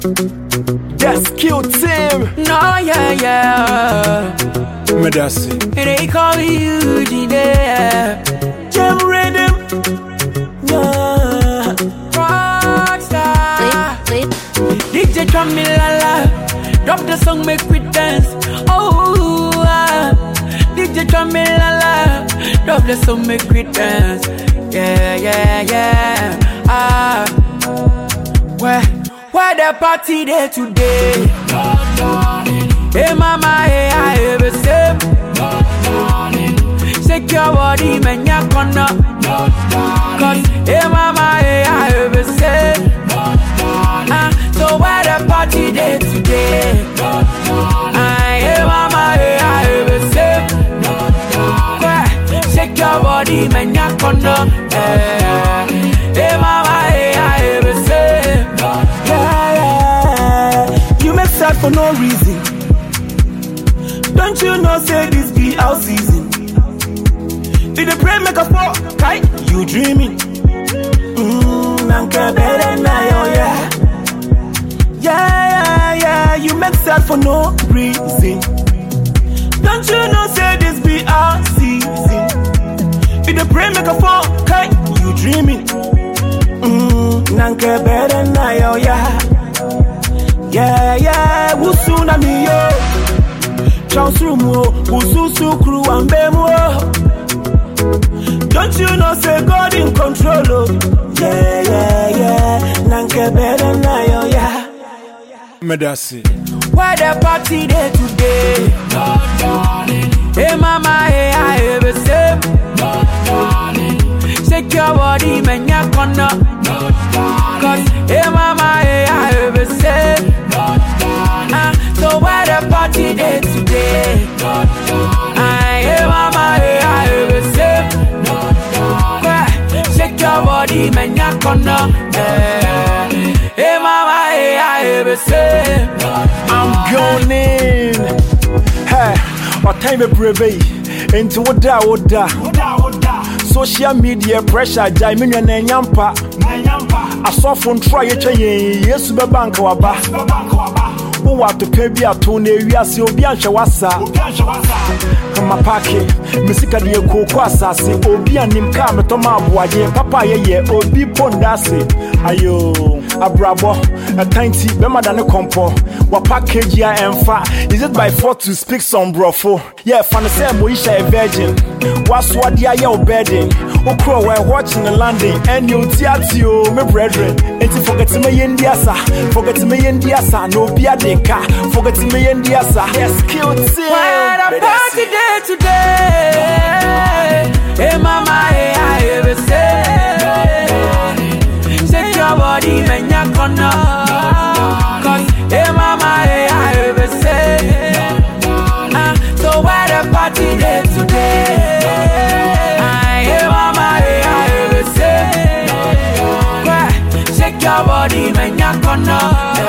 That's cute team. No, yeah. Medasi. They call me Eugene. Jam rhythm. Yeah. Rockstar. DJ Tramilala. Drop the song, make we dance. Oh, DJ Tramilala. Drop the song, make we dance. Yeah. Where the party there today? Hey mama, hey I have a sip. Shake your body, man, ya corner. Cause hey mama, hey I have a sip. So where the party there today? Hey mama, hey I have a sip. Shake your body, man, ya corner. Hey mama, hey I have a sip. You make sad for no reason. Don't you know, say this be our season. Did the pray make a fall? Kai, you dreaming? Nanka better now, yeah. You make sad for no reason. Don't you know, say this be our season. Did the pray make a fall? Kai, you dreaming? Nanka better now, yeah. Wusuna mi yo. Chansrumo, Ususu crew and Bemo. Don't you know, say God in control? Oh. Yeah. Nanke better now, yeah. Medasi. Where the party there today? Hey mama, hey I have a sip. Shake your body, man, ya corner. Cause hey mama, hey I have a sip. So where the party there today? Hey mama, hey I have a sip. Shake your body, man, ya corner. Hey mama, hey I have a sip. I'm going in. Hey, what time a brave into Oda. Social media pressure, Jaimini and Yampa. I saw from try a chain, yes, Banka Waba. Who want to pay be a tone, we are so Bianca Wassa. Come a packet, Missika de Coquasa, say, Obi and him come to my boy, Papa, Obi Pondasi. Ayo, a bravo, a tiny, better than a compo. What package ya and fat? Is it by force to speak some brofo? Yeah, fan the same Moisha a virgin. What's what the air bedding? Okro, we're watching the landing, and you teatio, my brethren. And to forget me in Diasa, no beer deka, forget me in Diasa. Yes, cute. Where the party day today? Hey mama, hey I have a say. Shake your body, man, ya corner. Cause hey mama, hey I have a say. So where the party day today? Hey mama, hey I have a say. Shake your body, man, ya corner.